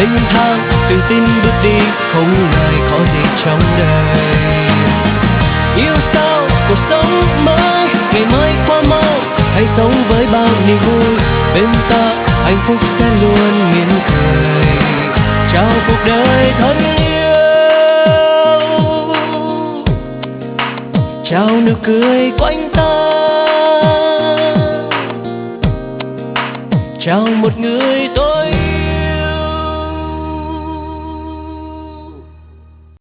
Thênh thang tự tin bước đi, không ngại khó gì trong đời. Yêu sao cuộc sống mới, ngày mai qua mau, hãy sống với bao niềm vui. Bên ta hạnh phúc sẽ luôn mỉm cười, chào cuộc đời thân yêu. Chào nụ cười quanh ta, chào một người tôi